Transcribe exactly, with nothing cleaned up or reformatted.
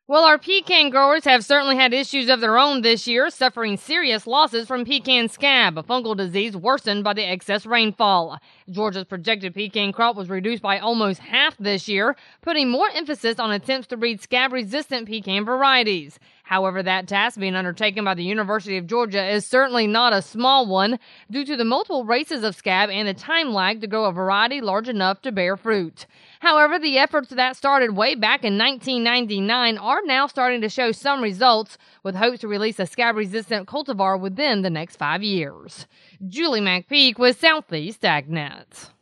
Well, our pecan growers have certainly had issues of their own this year, suffering serious losses from pecan scab, a fungal disease worsened by the excess rainfall. Georgia's projected pecan crop was reduced by almost half this year, putting more emphasis on attempts to breed scab-resistant pecan varieties. However, that task being undertaken by the University of Georgia is certainly not a small one due to the multiple races of scab and the time lag to grow a variety large enough to bear fruit. However, the efforts that started way back in nineteen ninety-nine are now starting to show some results, with hopes to release a scab-resistant cultivar within the next five years. Julie McPeak with Southeast AgNet.